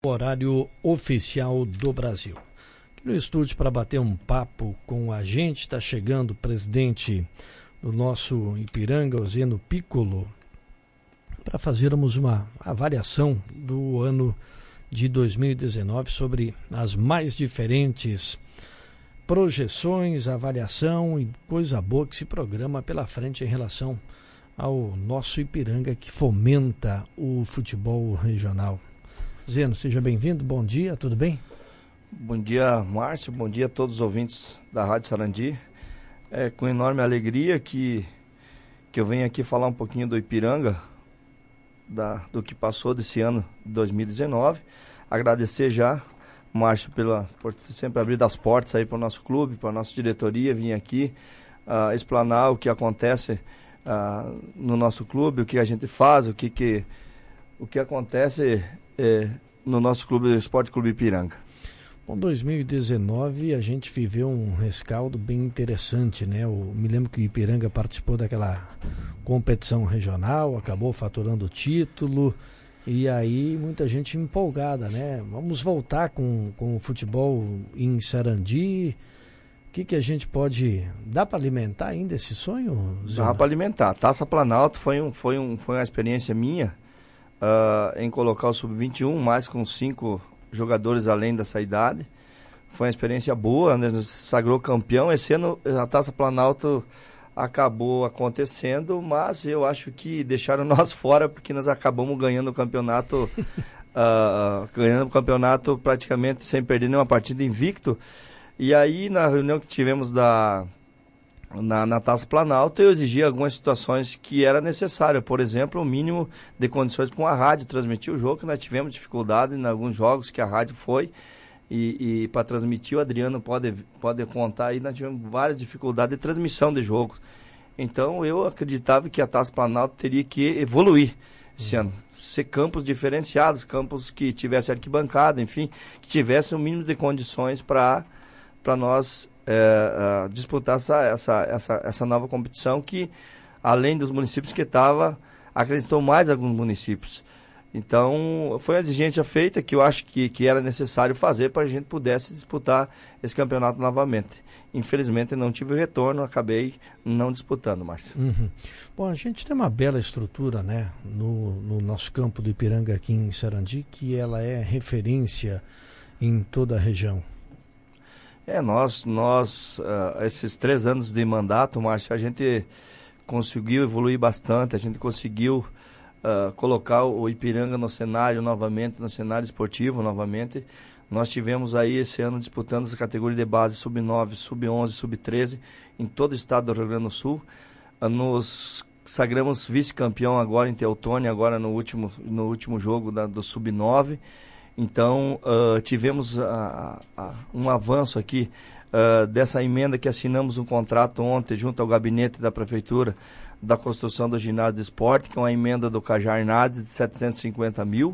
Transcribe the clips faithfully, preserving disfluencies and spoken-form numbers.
Horário oficial do Brasil. Aqui no estúdio para bater um papo com a gente está chegando o presidente do nosso Ipiranga, Zeno Piccolo, para fazermos uma avaliação do ano de dois mil e dezenove sobre as mais diferentes projeções, avaliação e coisa boa que se programa pela frente em relação ao nosso Ipiranga, que fomenta o futebol regional. Zeno, seja bem-vindo, bom dia, tudo bem? Bom dia, Márcio, bom dia a todos os ouvintes da Rádio Sarandi. É com enorme alegria que, que eu venho aqui falar um pouquinho do Ipiranga, da, do que passou desse ano de dois mil e dezenove. Agradecer já, Márcio, pela, por sempre abrir as portas aí para o nosso clube, para a nossa diretoria, vir aqui uh, explanar o que acontece uh, no nosso clube, o que a gente faz, o que, que, o que acontece É, no nosso clube, o Esporte Clube Ipiranga. Bom, dois mil e dezenove a gente viveu um rescaldo bem interessante, né? Eu me lembro que o Ipiranga participou daquela competição regional, acabou faturando o título, e aí muita gente empolgada, né? Vamos voltar com, com o futebol em Sarandi. O que, que a gente pode... Dá para alimentar ainda esse sonho, Zé? Dá para alimentar. Taça Planalto foi, um, foi, um, foi uma experiência minha, Uh, em colocar o sub vinte e um, mais com cinco jogadores além dessa idade. Foi uma experiência boa, né? Nos sagrou campeão. Esse ano a Taça Planalto acabou acontecendo, mas eu acho que deixaram nós fora, porque nós acabamos ganhando o campeonato, uh, ganhando o campeonato praticamente sem perder nenhuma partida, invicto. E aí, na reunião que tivemos da... Na, na Taça Planalto, eu exigi algumas situações que era necessário, por exemplo, o mínimo de condições para uma rádio transmitir o jogo, que nós tivemos dificuldade em alguns jogos que a rádio foi, e, e para transmitir, o Adriano pode, pode contar aí, nós tivemos várias dificuldades de transmissão de jogos. Então eu acreditava que a Taça Planalto teria que evoluir esse ano, ser campos diferenciados, campos que tivessem arquibancada, enfim, que tivessem o mínimo de condições para para nós É, uh, disputar essa, essa, essa, essa nova competição que, além dos municípios que estava, acreditou mais alguns municípios. Então, foi uma exigência feita que eu acho que, que era necessário fazer para a gente pudesse disputar esse campeonato novamente. Infelizmente, não tive retorno, acabei não disputando, Márcio. Uhum. Bom, a gente tem uma bela estrutura, né, no, no nosso campo do Ipiranga aqui em Sarandi, que ela é referência em toda a região. É, nós, nós uh, esses três anos de mandato, Márcio, a gente conseguiu evoluir bastante, a gente conseguiu uh, colocar o Ipiranga no cenário novamente, no cenário esportivo novamente. Nós tivemos aí esse ano disputando as categorias de base sub nove, sub onze, sub treze em todo o estado do Rio Grande do Sul. Uh, nos sagramos vice-campeão agora em Teutônia, agora no último, no último jogo da, do sub nove. Então, uh, tivemos uh, uh, um avanço aqui uh, dessa emenda que assinamos um contrato ontem junto ao gabinete da Prefeitura da construção do ginásio de esporte, que é uma emenda do Cajar Nades de setecentos e cinquenta mil,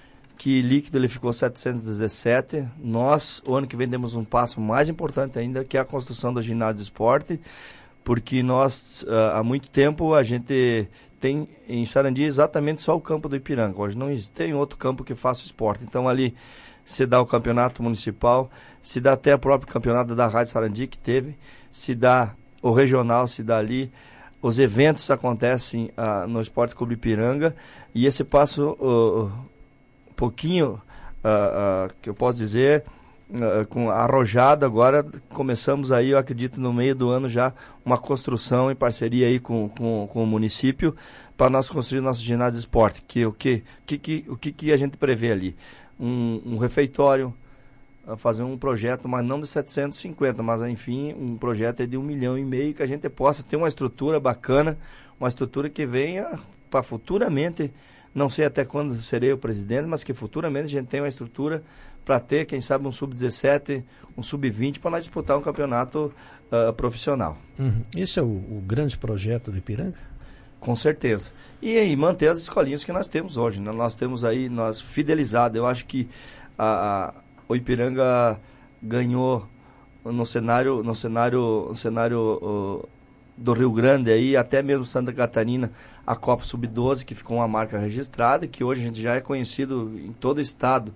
que líquido ele ficou setecentos e dezessete. Nós, o ano que vem, demos um passo mais importante ainda, que é a construção do ginásio de esporte, porque nós, uh, há muito tempo, a gente... tem em Sarandi exatamente só o campo do Ipiranga. Hoje não tem outro campo que faça esporte. Então ali se dá o campeonato municipal, se dá até o próprio campeonato da Rádio Sarandi que teve, se dá o regional, se dá ali. Os eventos acontecem uh, no Esporte Clube Ipiranga, e esse passo uh, um pouquinho, uh, uh, que eu posso dizer... Uh, com arrojado agora, começamos aí, eu acredito, no meio do ano já, uma construção em parceria aí com, com, com o município, para nós construir nosso ginásio de esporte, que o que, que, que, o que, que a gente prevê ali? Um, um refeitório, uh, fazer um projeto, mas não de setecentos e cinquenta, mas enfim, um projeto de um milhão e meio, que a gente possa ter uma estrutura bacana, uma estrutura que venha para futuramente, não sei até quando serei o presidente, mas que futuramente a gente tenha uma estrutura para ter, quem sabe, um sub dezessete, um sub vinte, para nós disputar um campeonato uh, profissional. Uhum. Esse é o, o grande projeto do Ipiranga? Com certeza. E aí, manter as escolinhas que nós temos hoje, né? Nós temos aí, nós fidelizado, eu acho que a, a, o Ipiranga ganhou no cenário, no cenário, no cenário uh, do Rio Grande, aí, até mesmo Santa Catarina, a Copa sub doze, que ficou uma marca registrada, que hoje a gente já é conhecido em todo o estado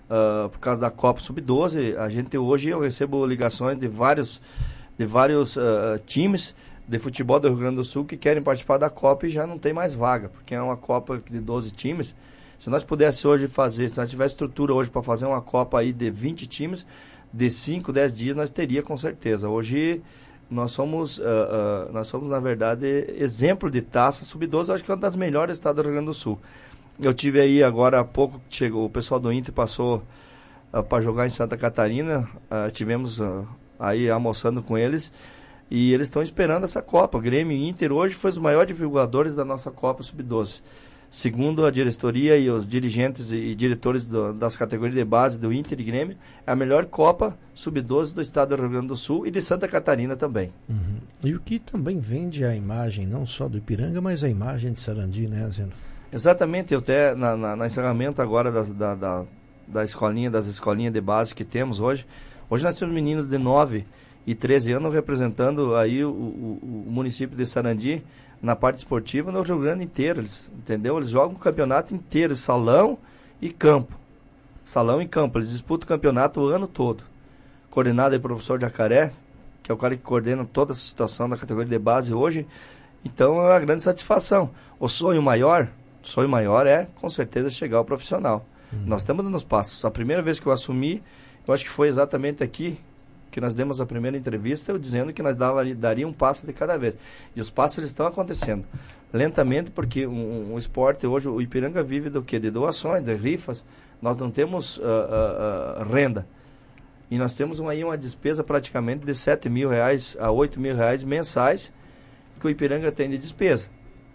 uh, por causa da Copa sub doze. A gente hoje, eu recebo ligações de vários, de vários uh, times de futebol do Rio Grande do Sul que querem participar da Copa e já não tem mais vaga, porque é uma Copa de doze times. Se nós pudéssemos hoje fazer, se nós tivéssemos estrutura hoje para fazer uma Copa aí de vinte times, de cinco, dez dias nós teria com certeza. Hoje nós somos, uh, uh, nós somos na verdade, exemplo de taça sub doze, acho que é uma das melhores do estado do Rio Grande do Sul. Eu tive aí agora há pouco, chegou, o pessoal do Inter passou uh, para jogar em Santa Catarina, uh, tivemos uh, aí almoçando com eles, e eles estão esperando essa Copa. O Grêmio e Inter hoje foi os maiores divulgadores da nossa Copa sub doze. Segundo a diretoria e os dirigentes e diretores do, das categorias de base do Inter e Grêmio, é a melhor Copa sub doze do estado do Rio Grande do Sul e de Santa Catarina também. Uhum. E o que também vende a imagem, não só do Ipiranga, mas a imagem de Sarandi, né, Zeno? Exatamente, eu até na, na, na encerramento agora das, da, da, da escolinha, das escolinhas de base que temos hoje, hoje nós temos meninos de nove e treze anos representando aí o, o, o município de Sarandi na parte esportiva no Rio Grande inteiro, eles, entendeu? Eles jogam o campeonato inteiro, salão e campo. Salão e campo, eles disputam o campeonato o ano todo. Coordenado aí pelo professor Jacaré, que é o cara que coordena toda a situação da categoria de base hoje. Então é uma grande satisfação. O sonho maior, o sonho maior é, com certeza, chegar ao profissional. Uhum. Nós estamos dando os passos. A primeira vez que eu assumi, eu acho que foi exatamente aqui, que nós demos a primeira entrevista, eu dizendo que nós dava, daria um passo de cada vez. E os passos estão acontecendo. Lentamente, porque um, um esporte, hoje o Ipiranga vive do quê? De doações, de rifas. Nós não temos uh, uh, uh, renda. E nós temos uma, aí uma despesa praticamente de sete mil reais a oito mil reais mensais que o Ipiranga tem de despesa.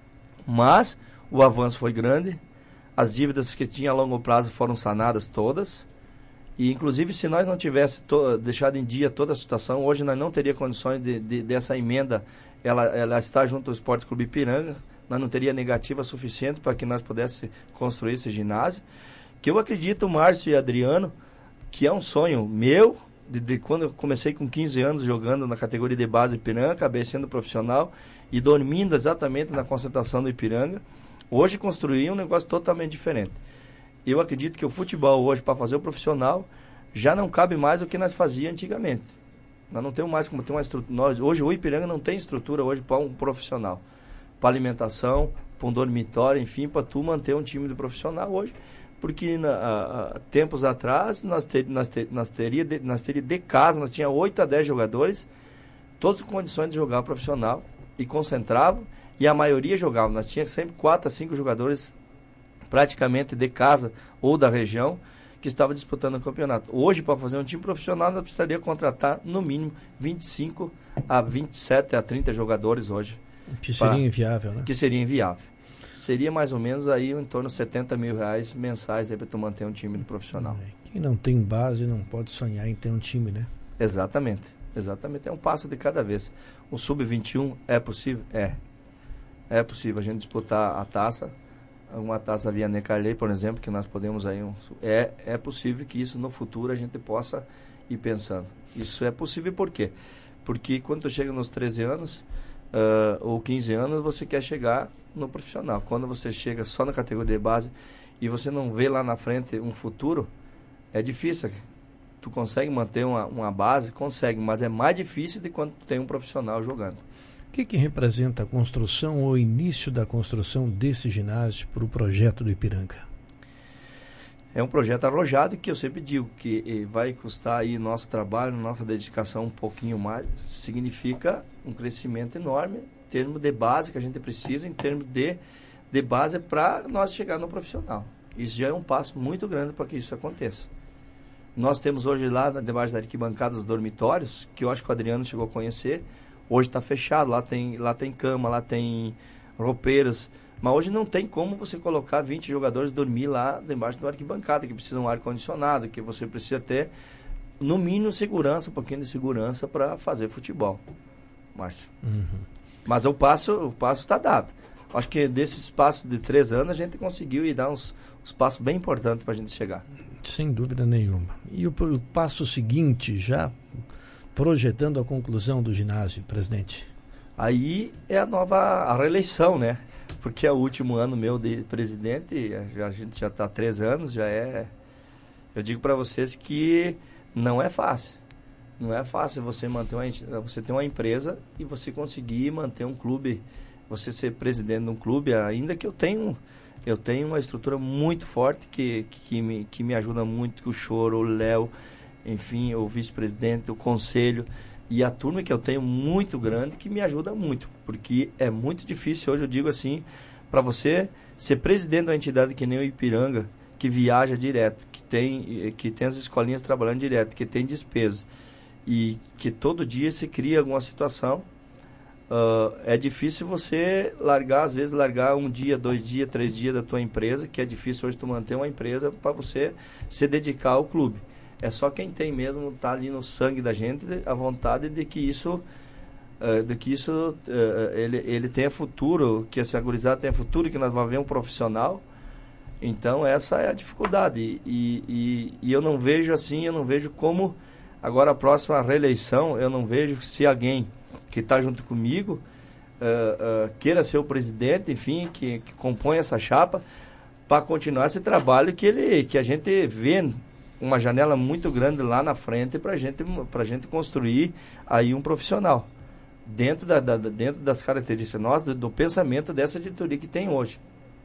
Mas o avanço foi grande, as dívidas que tinha a longo prazo foram sanadas todas. E, inclusive, se nós não tivéssemos deixado em dia toda a situação, hoje nós não teríamos condições de, de, dessa emenda, ela, ela está junto ao Esporte Clube Ipiranga, nós não teríamos negativa suficiente para que nós pudéssemos construir esse ginásio. Que eu acredito, Márcio e Adriano, que é um sonho meu, de, de quando eu comecei com quinze anos jogando na categoria de base Ipiranga, acabei sendo profissional e dormindo exatamente na concentração do Ipiranga. Hoje construí um negócio totalmente diferente. Eu acredito que o futebol hoje, para fazer o profissional, já não cabe mais o que nós fazíamos antigamente. Nós não temos mais como ter uma estrutura. Nós, hoje o Ipiranga não tem estrutura hoje para um profissional. Para alimentação, para um dormitório, enfim, para tu manter um time de profissional hoje. Porque na, a, a, tempos atrás nós, ter, nós, ter, nós teria de, nós teria de casa, nós tínhamos oito a dez jogadores, todos com condições de jogar profissional, e concentravam, e a maioria jogava. Nós tínhamos sempre quatro a cinco jogadores praticamente de casa ou da região, que estava disputando o campeonato. Hoje, para fazer um time profissional, nós precisaria contratar, no mínimo, vinte e cinco a vinte e sete a trinta jogadores hoje. Que seria pra, inviável, né? Que seria inviável. Seria mais ou menos aí em torno de setenta mil reais mensais para tu manter um time profissional. Quem não tem base não pode sonhar em ter um time, né? Exatamente. Exatamente. É um passo de cada vez. O sub vinte e um é possível? É. É possível a gente disputar a taça. Uma taça via Necarley, por exemplo, que nós podemos aí... Um, é, é possível que isso no futuro a gente possa ir pensando. Isso é possível por quê? Porque quando tu chega nos treze anos uh, ou quinze anos, você quer chegar no profissional. Quando você chega só na categoria de base e você não vê lá na frente um futuro, é difícil. Tu consegue manter uma, uma base? Consegue, mas é mais difícil de quando tu tem um profissional jogando. O que, que representa a construção ou o início da construção desse ginásio para o projeto do Ipiranga? É um projeto arrojado que eu sempre digo que vai custar aí nosso trabalho, nossa dedicação um pouquinho mais. Significa um crescimento enorme em termos de base que a gente precisa, em termos de, de base para nós chegar no profissional. Isso já é um passo muito grande para que isso aconteça. Nós temos hoje lá, debaixo da arquibancada, os dormitórios, que eu acho que o Adriano chegou a conhecer. Hoje está fechado, lá tem, lá tem cama, lá tem roupeiros. Mas hoje não tem como você colocar vinte jogadores dormir lá debaixo da arquibancada, que precisa de um ar-condicionado, que você precisa ter, no mínimo, segurança, um pouquinho de segurança para fazer futebol, Márcio. Uhum. Mas o passo o passo está dado. Acho que desses passos de três anos a gente conseguiu ir dar uns, uns passos bem importantes para a gente chegar. Sem dúvida nenhuma. E o, o passo seguinte, já projetando a conclusão do ginásio, presidente? Aí é a nova a reeleição, né? Porque é o último ano meu de presidente, a gente já está há três anos, já é, Eu digo para vocês que não é fácil. Não é fácil você manter uma, você ter uma empresa e você conseguir manter um clube, você ser presidente de um clube, ainda que eu tenho, eu tenho uma estrutura muito forte que, que, me, que me ajuda muito, que o Choro, o Léo, enfim, o vice-presidente, o conselho e a turma que eu tenho muito grande que me ajuda muito, porque é muito difícil, hoje eu digo assim, para você ser presidente de uma entidade que nem o Ipiranga, que viaja direto, que tem, que tem as escolinhas trabalhando direto, que tem despesas, e que todo dia se cria alguma situação, uh, é difícil você largar, às vezes largar um dia, dois dias, três dias da tua empresa, que é difícil hoje tu manter uma empresa para você se dedicar ao clube. É só quem tem mesmo, tá ali no sangue da gente, a vontade de que isso, uh, de que isso uh, ele, ele tenha futuro, que essa gurizada tenha futuro, que nós vamos ver um profissional. Então essa é a dificuldade. E, e, e eu não vejo assim, eu não vejo como... Agora, a próxima reeleição, eu não vejo se alguém que está junto comigo uh, uh, queira ser o presidente, enfim, que, que compõe essa chapa, para continuar esse trabalho que, ele, que a gente vê uma janela muito grande lá na frente para gente, a gente construir aí um profissional, dentro, da, da, dentro das características nossas, do, do pensamento dessa diretoria que tem hoje.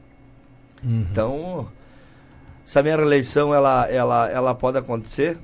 Uhum. Então, se a minha reeleição ela, ela, ela pode acontecer...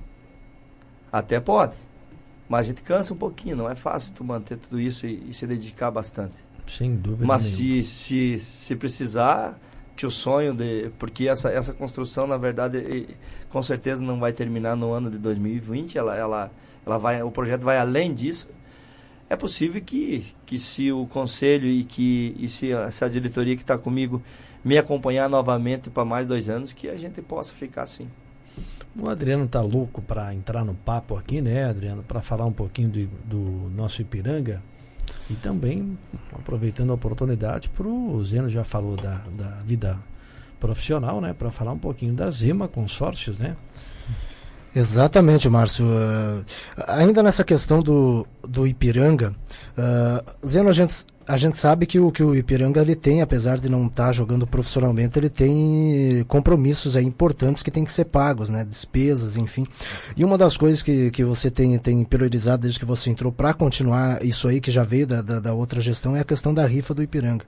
Até pode, mas a gente cansa um pouquinho, não é fácil tu manter tudo isso e, e se dedicar bastante. Sem dúvida Mas se, se, se precisar, que o sonho de... Porque essa, essa construção, na verdade, com certeza não vai terminar no ano de dois mil e vinte, ela, ela, ela vai, o projeto vai além disso. É possível que, que se o conselho e, que, e se, a, se a diretoria que está comigo me acompanhar novamente para mais dois anos, que a gente possa ficar assim. O Adriano tá louco para entrar no papo aqui, né, Adriano, para falar um pouquinho do, do nosso Ipiranga e também aproveitando a oportunidade para o Zeno já falou da, da vida profissional, né, para falar um pouquinho da Zema Consórcios, né? Exatamente, Márcio. Uh, ainda nessa questão do, do Ipiranga, uh, Zeno, a gente, a gente sabe que o, que o Ipiranga ele tem, apesar de não estar tá jogando profissionalmente, ele tem compromissos aí importantes que tem que ser pagos, né? Despesas, enfim. E uma das coisas que, que você tem, tem priorizado desde que você entrou para continuar isso aí, que já veio da, da, da outra gestão, é a questão da rifa do Ipiranga.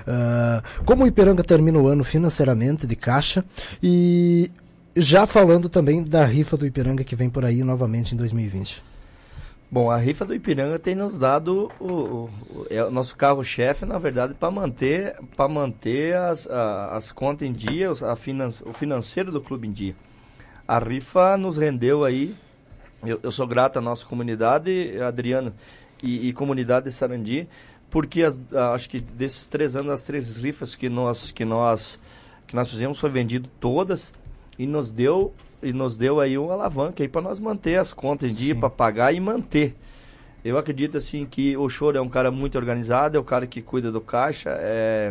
Uh, como o Ipiranga termina o ano financeiramente, de caixa, e... já falando também da rifa do Ipiranga que vem por aí novamente em dois mil e vinte. Bom, a rifa do Ipiranga tem nos dado o, o, o, é o nosso carro-chefe, na verdade, para manter, para manter as, a, as contas em dia, a finan, o financeiro do clube em dia. A rifa nos rendeu aí, eu, eu sou grato à nossa comunidade, Adriano, e, e comunidade de Sarandi, porque as, acho que desses três anos, as três rifas que nós, que nós, que nós fizemos foi vendido todas, e nos deu e nos deu aí uma alavanca aí para nós manter as contas em dia, para pagar e manter. Eu acredito assim que o Choro é um cara muito organizado, é o cara que cuida do caixa, é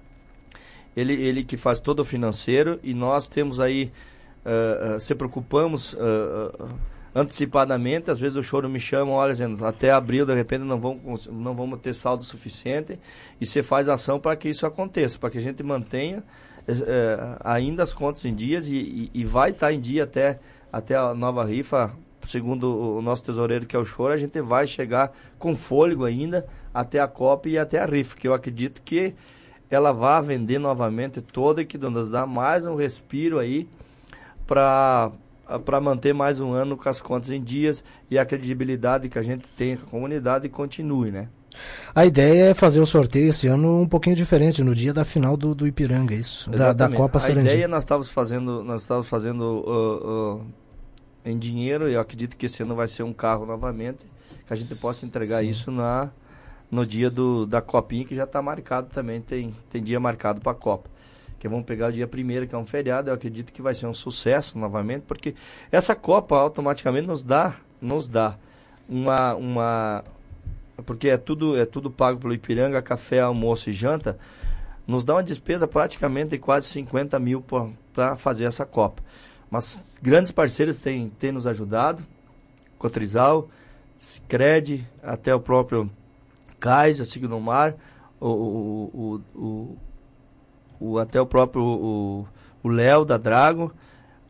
ele ele que faz todo o financeiro, e nós temos aí uh, uh, se preocupamos uh, uh, antecipadamente. Às vezes o Choro me chama, olha, dizendo, até abril de repente não vamos não vamos ter saldo suficiente, e você faz ação para que isso aconteça, para que a gente mantenha É, ainda as contas em dias, e, e, e vai estar tá em dia até, até a nova rifa, segundo o nosso tesoureiro, que é o Choro. A gente vai chegar com fôlego ainda até a Copa e até a rifa, que eu acredito que ela vai vender novamente toda, e que nos dá mais um respiro aí para para manter mais um ano com as contas em dias, e a credibilidade que a gente tem com a comunidade continue, né? A ideia é fazer o sorteio esse ano um pouquinho diferente, no dia da final do, do Ipiranga, isso, da, da Copa Sarandi. A ideia nós estávamos fazendo, nós estávamos fazendo uh, uh, em dinheiro, e eu acredito que esse ano vai ser um carro novamente, que a gente possa entregar Sim. isso na, no dia do, da Copinha, que já está marcado também, tem, tem dia marcado para a Copa. Que vamos pegar o dia primeiro, que é um feriado. Eu acredito que vai ser um sucesso novamente, porque essa Copa automaticamente nos dá, nos dá uma... uma porque é tudo, é tudo pago pelo Ipiranga, café, almoço e janta, nos dá uma despesa praticamente de quase cinquenta mil para fazer essa Copa. Mas grandes parceiros têm, têm nos ajudado, Cotrizal, Sicredi, até o próprio Cais, a Signomar, o, o, o, o, o, até o próprio o Léo da Drago,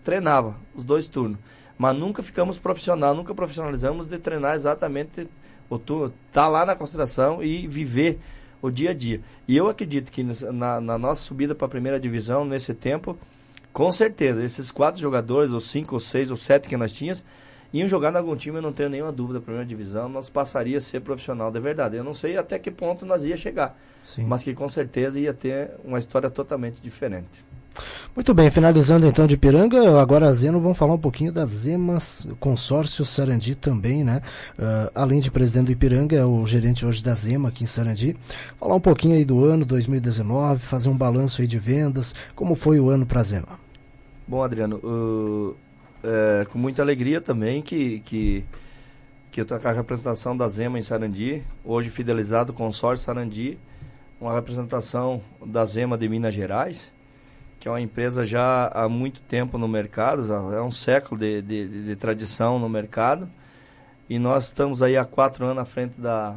treinava os dois turnos, mas nunca ficamos profissional, nunca profissionalizamos de treinar exatamente o turno, tá lá na concentração e viver o dia a dia. E eu acredito que na, na nossa subida para a primeira divisão, nesse tempo, com certeza, esses quatro jogadores, ou cinco, ou seis, ou sete que nós tínhamos, iam jogar em algum time, eu não tenho nenhuma dúvida, a primeira divisão, nós passaria a ser profissional de verdade. Eu não sei até que ponto nós ia chegar, Sim. mas que com certeza ia ter uma história totalmente diferente. Muito bem, finalizando então de Ipiranga, agora a Zeno, vamos falar um pouquinho das Zemas, consórcio Sarandi também, né? Uh, além de presidente do Ipiranga, é o gerente hoje da Zema aqui em Sarandi. Falar um pouquinho aí do ano dois mil e dezenove, fazer um balanço aí de vendas, como foi o ano para a Zema? Bom, Adriano, uh, é, com muita alegria também que, que, que eu estou com a representação da Zema em Sarandi, hoje fidelizado com o consórcio Sarandi, uma representação da Zema de Minas Gerais, que é uma empresa já há muito tempo no mercado, é um século de, de, de tradição no mercado, e nós estamos aí há quatro anos à frente da,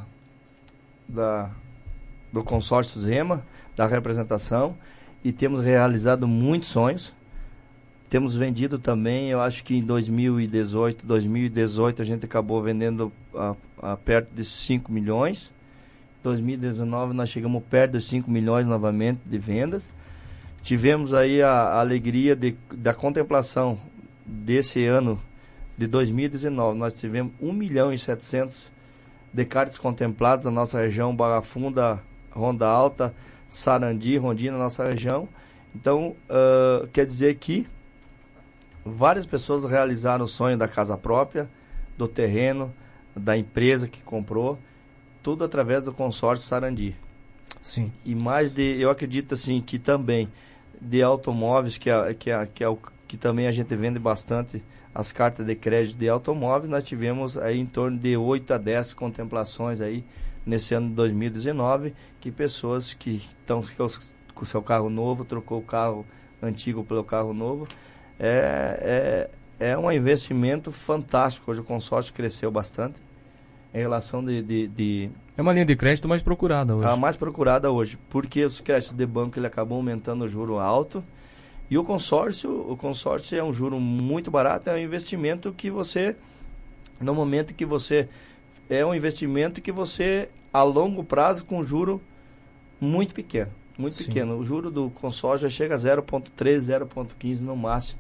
da, do consórcio Zema, da representação, e temos realizado muitos sonhos. Temos vendido também, eu acho que em dois mil e dezoito, dois mil e dezoito a gente acabou vendendo a, a perto de cinco milhões, dois mil e dezenove nós chegamos perto dos cinco milhões novamente de vendas. Tivemos aí a, a alegria de, da contemplação desse ano de dois mil e dezenove. Nós tivemos um milhão e setecentos de cartas contempladas na nossa região, Barra Funda, Ronda Alta, Sarandi, Rondina, na nossa região. Então, uh, quer dizer que várias pessoas realizaram o sonho da casa própria, do terreno, da empresa que comprou, tudo através do consórcio Sarandi. Sim. E mais de, eu acredito assim, que também de automóveis, que, é, que, é, que, é o, que também a gente vende bastante as cartas de crédito de automóveis, nós tivemos aí em torno de oito a dez contemplações aí nesse ano de dois mil e dezenove, que pessoas que estão com o seu carro novo, trocou o carro antigo pelo carro novo, é, é, é um investimento fantástico. Hoje o consórcio cresceu bastante em relação de, de, de... É uma linha de crédito mais procurada hoje. A mais procurada hoje, porque os créditos de banco ele acabam aumentando o juro alto, e o consórcio, o consórcio é um juro muito barato, é um investimento que você, no momento que você, é um investimento que você, a longo prazo, com juro muito pequeno, muito Sim. pequeno. O juro do consórcio já chega a zero vírgula treze, zero vírgula quinze no máximo,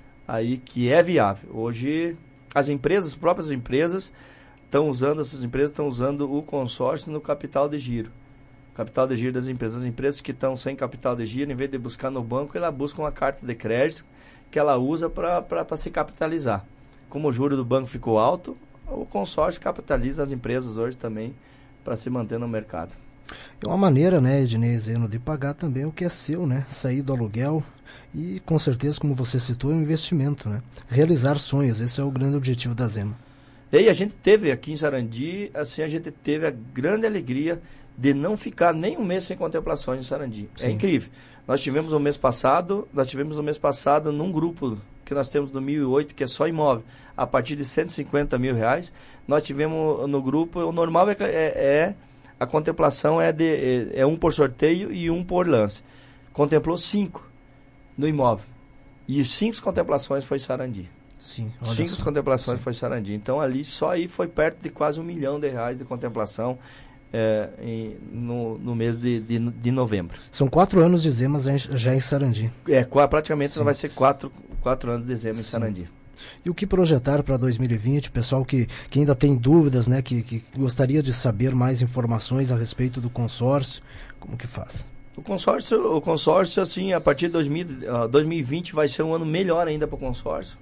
aí que é viável. Hoje, as empresas, as próprias empresas, estão usando, as suas empresas estão usando o consórcio no capital de giro. Capital de giro das empresas. As empresas que estão sem capital de giro, em vez de buscar no banco, ela busca uma carta de crédito que ela usa para se capitalizar. Como o juro do banco ficou alto, o consórcio capitaliza as empresas hoje também para se manter no mercado. É uma maneira, né, Ednei Zeno, de pagar também o que é seu, né? Sair do aluguel e, com certeza, como você citou, é um investimento, né? Realizar sonhos, esse é o grande objetivo da Zema. E aí a gente teve aqui em Sarandi, assim, a gente teve a grande alegria de não ficar nem um mês sem contemplações em Sarandi. Sim. É incrível. Nós tivemos o mês passado, nós tivemos o mês passado num grupo que nós temos no mil e oito, que é só imóvel, a partir de cento e cinquenta mil reais, nós tivemos no grupo, o normal é, é, é a contemplação é, de, é, é um por sorteio e um por lance. Contemplou cinco no imóvel. E cinco contemplações foi Sarandi. Sim, Cinco só. contemplações Sim. foi Sarandi. Então ali, só aí foi perto de quase um milhão de reais de contemplação é, em, no, no mês de, de, de novembro. São quatro anos de Zemas já em Sarandi. É, praticamente vai ser quatro, quatro anos de Zema em Sarandi. E o que projetar para dois mil e vinte? Pessoal que, que ainda tem dúvidas, né, que, que gostaria de saber mais informações a respeito do consórcio, como que faz? O consórcio, o consórcio assim, a partir de dois mil, uh, dois mil e vinte vai ser um ano melhor ainda para o consórcio.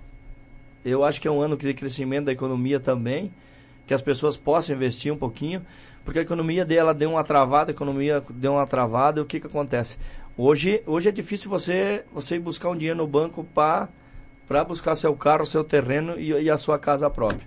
Eu acho que é um ano de crescimento da economia também, que as pessoas possam investir um pouquinho, porque a economia dela deu uma travada, a economia deu uma travada, e o que que acontece? Hoje, hoje é difícil você, você ir buscar um dinheiro no banco para para buscar seu carro, seu terreno e, e a sua casa própria.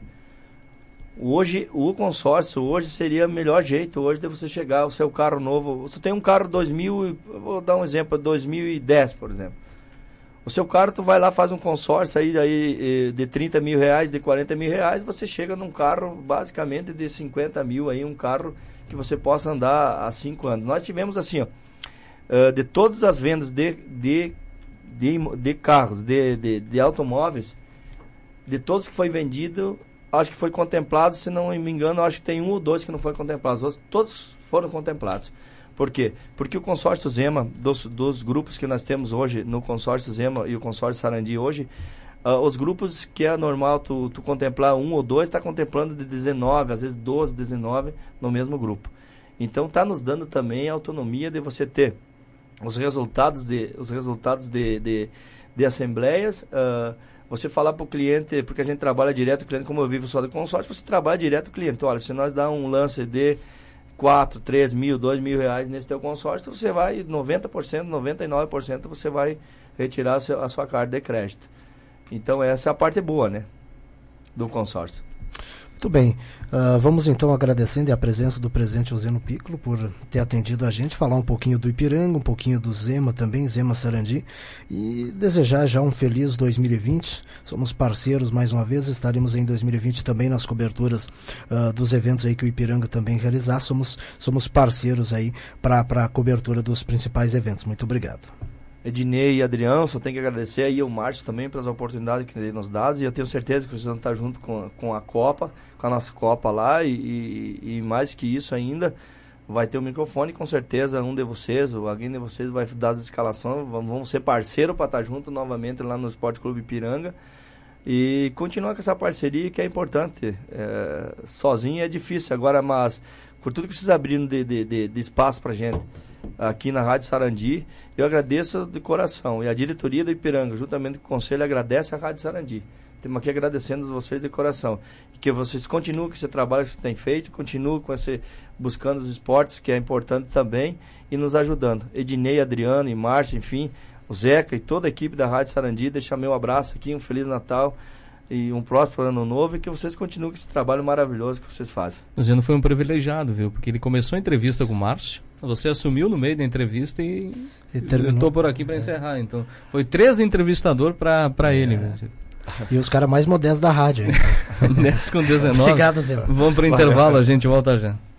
Hoje, o consórcio, hoje seria o melhor jeito, hoje de você chegar, o seu carro novo, você tem um carro dois mil, vou dar um exemplo, dois mil e dez, por exemplo. O seu carro, tu vai lá, faz um consórcio aí, aí de trinta mil reais, de quarenta mil reais, você chega num carro basicamente de cinquenta mil aí, um carro que você possa andar há cinco anos. Nós tivemos assim, ó, de todas as vendas de, de, de, de carros, de, de, de automóveis, de todos que foi vendido, acho que foi contemplado, se não me engano, acho que tem um ou dois que não foi contemplado, os outros todos foram contemplados. Por quê? Porque o consórcio Zema, dos, dos grupos que nós temos hoje no consórcio Zema e o consórcio Sarandi hoje, uh, os grupos que é normal tu, tu contemplar um ou dois, está contemplando de dezenove, às vezes doze, dezenove no mesmo grupo. Então está nos dando também a autonomia de você ter os resultados de, os resultados de, de, de assembleias, uh, você falar para o cliente, porque a gente trabalha direto com o cliente, como eu vivo só do consórcio, você trabalha direto com o cliente. Olha, se nós dá um lance de quatro, três mil, dois mil reais nesse teu consórcio, você vai, noventa por cento, noventa e nove por cento você vai retirar a sua, a sua carta de crédito. Então essa é a parte boa, né, do consórcio. Muito bem, uh, vamos então agradecendo a presença do presidente Ozeno Piccolo por ter atendido a gente, falar um pouquinho do Ipiranga, um pouquinho do Zema também, Zema Sarandi, e desejar já um feliz dois mil e vinte. Somos parceiros mais uma vez, estaremos em dois mil e vinte também nas coberturas uh, dos eventos aí que o Ipiranga também realizar, somos, somos parceiros aí para a cobertura dos principais eventos. Muito obrigado. Ednei e Adriano, só tenho que agradecer aí ao Márcio também pelas oportunidades que ele nos dá, e eu tenho certeza que vocês vão estar junto com, com a Copa, com a nossa Copa lá, e, e, e mais que isso ainda, vai ter o um microfone, com certeza um de vocês, ou alguém de vocês vai dar as escalações, vamos, vamos ser parceiro para estar junto novamente lá no Esporte Clube Ipiranga, e continuar com essa parceria que é importante. É, sozinho é difícil agora, mas por tudo que vocês abriram de, de, de, de espaço para gente aqui na Rádio Sarandi, eu agradeço de coração, e a diretoria do Ipiranga, juntamente com o conselho, agradece a Rádio Sarandi. Estamos aqui agradecendo a vocês de coração, e que vocês continuem com esse trabalho que vocês têm feito, continuem com esse, buscando os esportes, que é importante também, e nos ajudando. Ednei, Adriano e Márcio, enfim, o Zeca e toda a equipe da Rádio Sarandi, deixar meu abraço aqui, um Feliz Natal e um próximo ano novo, e que vocês continuem com esse trabalho maravilhoso que vocês fazem. O Zeno foi um privilegiado, viu? Porque ele começou a entrevista com o Márcio, você assumiu no meio da entrevista e, e eu estou por aqui para é. encerrar. Então, foi três entrevistadores para é. ele. Viu? E os caras mais modestos da rádio. dez com dezenove. Obrigado, Zeno. Vamos para o intervalo, a gente volta já.